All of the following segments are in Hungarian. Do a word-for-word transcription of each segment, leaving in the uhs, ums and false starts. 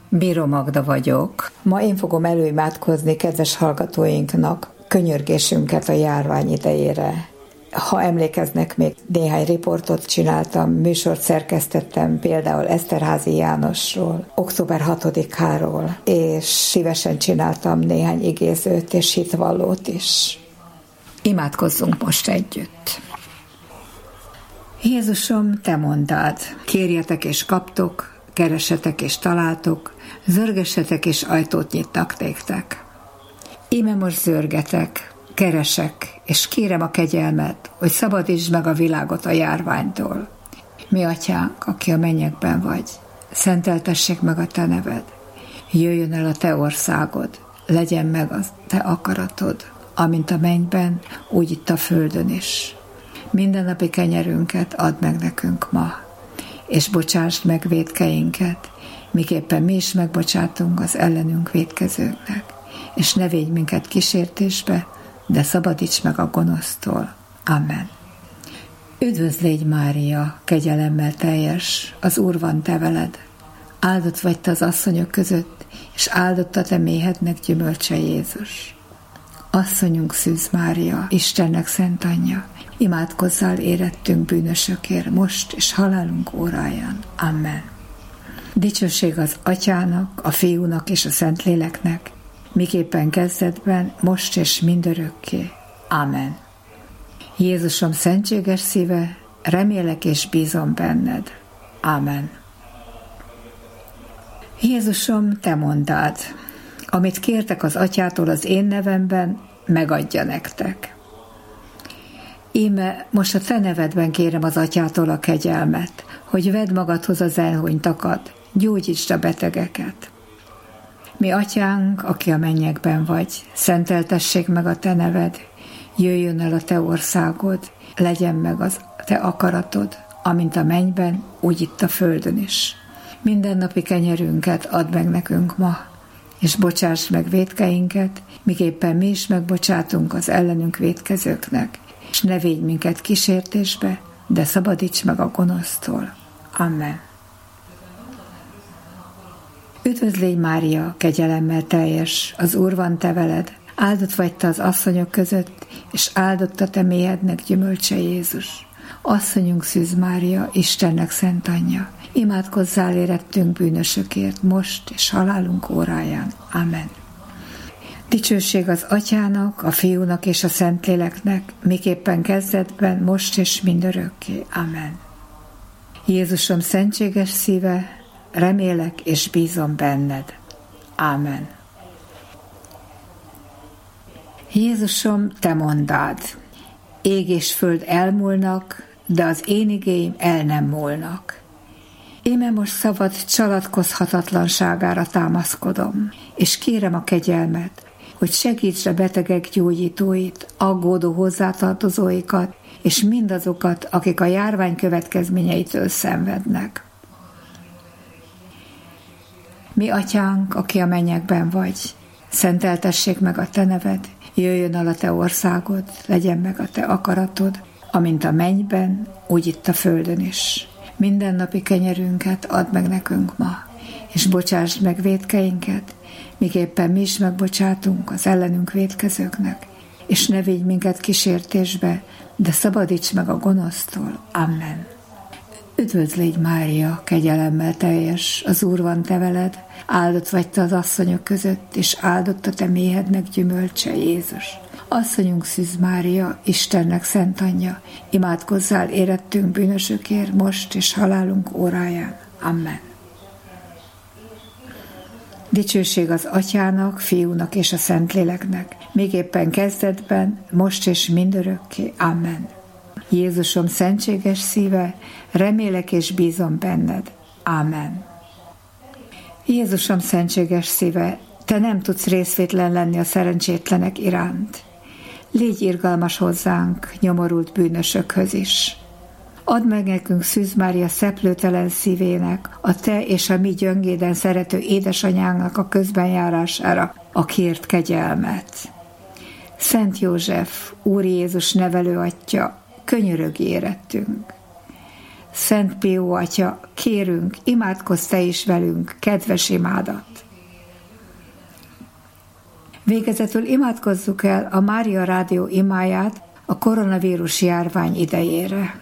Bíró Magda vagyok. Ma én fogom előimádkozni kedves hallgatóinknak könyörgésünket a járvány idejére. Ha emlékeznek, még néhány riportot csináltam, műsort szerkesztettem például Eszterházy Jánosról, október hatodikáról, és szívesen csináltam néhány igézőt és hitvallót is. Imádkozzunk most együtt. Jézusom, te mondád, kérjetek és kaptok, keresetek és találtok, zörgessetek és ajtót nyitnak néktek. Íme most zörgetek, keresek, és kérem a kegyelmet, hogy szabadítsd meg a világot a járványtól. Mi atyánk, aki a mennyekben vagy, szenteltessék meg a te neved. Jöjjön el a te országod, legyen meg a te akaratod, amint a mennyben, úgy itt a földön is. Mindennapi kenyerünket add meg nekünk ma, és bocsásd meg vétkeinket, miképpen mi is megbocsátunk az ellenünk vétkezőknek, és ne védj minket kísértésbe, de szabadíts meg a gonosztól. Amen. Üdvözl légy, Mária, kegyelemmel teljes, az Úr van te veled. Áldott vagy te az asszonyok között, és áldott a te méhednek gyümölcse Jézus. Asszonyunk Szűz Mária, Istennek szent anyja, imádkozzál érettünk bűnösökért, most és halálunk óráján. Amen. Dicsőség az Atyának, a Fiúnak és a Szentléleknek, miképpen kezdetben, most és mindörökké. Amen. Jézusom szentséges szíve, remélek és bízom benned. Amen. Jézusom, te mondád, amit kértek az Atyától az én nevemben, megadja nektek. Íme most a te nevedben kérem az Atyától a kegyelmet, hogy vedd magadhoz az elhunytakat, gyógyítsd a betegeket. Mi atyánk, aki a mennyekben vagy, szenteltessék meg a te neved, jöjjön el a te országod, legyen meg az te akaratod, amint a mennyben, úgy itt a földön is. Mindennapi kenyerünket add meg nekünk ma, és bocsásd meg vétkeinket, miképpen mi is megbocsátunk az ellenünk vétkezőknek, és ne védj minket kísértésbe, de szabadíts meg a gonosztól. Amen. Üdvözl légy, Mária, kegyelemmel teljes, az Úr van te veled, áldott vagy te az asszonyok között, és áldott a te méhednek gyümölcse Jézus. Asszonyunk Szűz Mária, Istennek szent anyja, imádkozzál érettünk bűnösökért, most és halálunk óráján. Amen. Dicsőség az Atyának, a Fiúnak és a Szentléleknek, miképpen kezdetben, most és mindörökké. Amen. Jézusom szentséges szíve, remélek és bízom benned. Ámen. Jézusom, te mondád, ég és föld elmúlnak, de az én igéim el nem múlnak. Íme most szabad csalatkozhatatlanságára támaszkodom, és kérem a kegyelmet, hogy segítsd a betegek gyógyítóit, aggódó hozzátartozóikat, és mindazokat, akik a járvány következményeitől szenvednek. Mi atyánk, aki a mennyekben vagy, szenteltessék meg a te neved, jöjjön el a te országod, legyen meg a te akaratod, amint a mennyben, úgy itt a földön is. Mindennapi kenyerünket add meg nekünk ma, és bocsásd meg vétkeinket, miképpen mi is megbocsátunk az ellenünk vétkezőknek, és ne vigy minket kísértésbe, de szabadíts meg a gonosztól. Amen. Üdvözl légy, Mária, kegyelemmel teljes, az Úr van te veled, áldott vagy te az asszonyok között, és áldott a te méhednek gyümölcse Jézus. Asszonyunk Szűz Mária, Istennek szent anyja, imádkozzál érettünk bűnösökért, most és halálunk óráján. Amen. Dicsőség az Atyának, Fiúnak és a Szentléleknek, még éppen kezdetben, most és mindörökké. Amen. Jézusom szentséges szíve, remélek és bízom benned. Amen. Jézusom szentséges szíve, te nem tudsz részvétlen lenni a szerencsétlenek iránt. Légy irgalmas hozzánk, nyomorult bűnösökhöz is. Add meg nekünk Szűz Mária szeplőtelen szívének, a te és a mi gyöngéden szerető édesanyánknak a közbenjárására a kért kegyelmet. Szent József, Úr Jézus nevelő atya, könyörögj érettünk. Szent Pió Atya, kérünk, imádkozz te is velünk, kedves imádat. Végezetül imádkozzuk el a Mária Rádió imáját a koronavírus járvány idejére.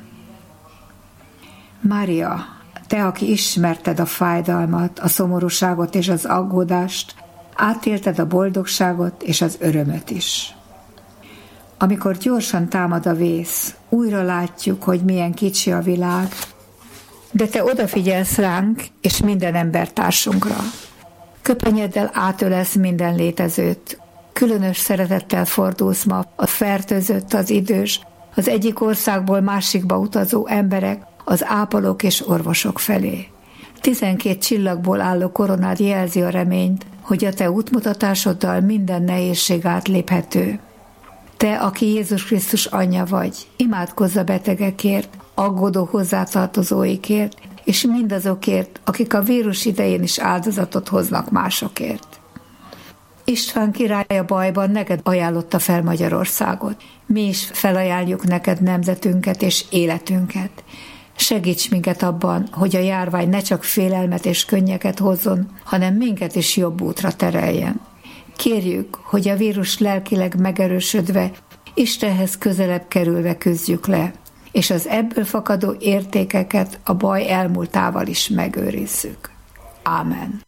Mária, te, aki ismerted a fájdalmat, a szomorúságot és az aggódást, átélted a boldogságot és az örömöt is. Amikor gyorsan támad a vész, újra látjuk, hogy milyen kicsi a világ, de te odafigyelsz ránk és minden embertársunkra. Köpenyeddel átölelsz minden létezőt, különös szeretettel fordulsz ma a fertőzött, az idős, az egyik országból másikba utazó emberek, az ápolók és orvosok felé. Tizenkét csillagból álló koronád jelzi a reményt, hogy a te útmutatásoddal minden nehézség átléphető. Te, aki Jézus Krisztus anyja vagy, imádkozz a betegekért, aggódó hozzátartozóikért, és mindazokért, akik a vírus idején is áldozatot hoznak másokért. István király a bajban neked ajánlotta fel Magyarországot. Mi is felajánljuk neked nemzetünket és életünket. Segíts minket abban, hogy a járvány ne csak félelmet és könnyeket hozzon, hanem minket is jobb útra tereljen. Kérjük, hogy a vírus lelkileg megerősödve, Istenhez közelebb kerülve küzdjük le, és az ebből fakadó értékeket a baj elmúltával is megőrizzük. Ámen.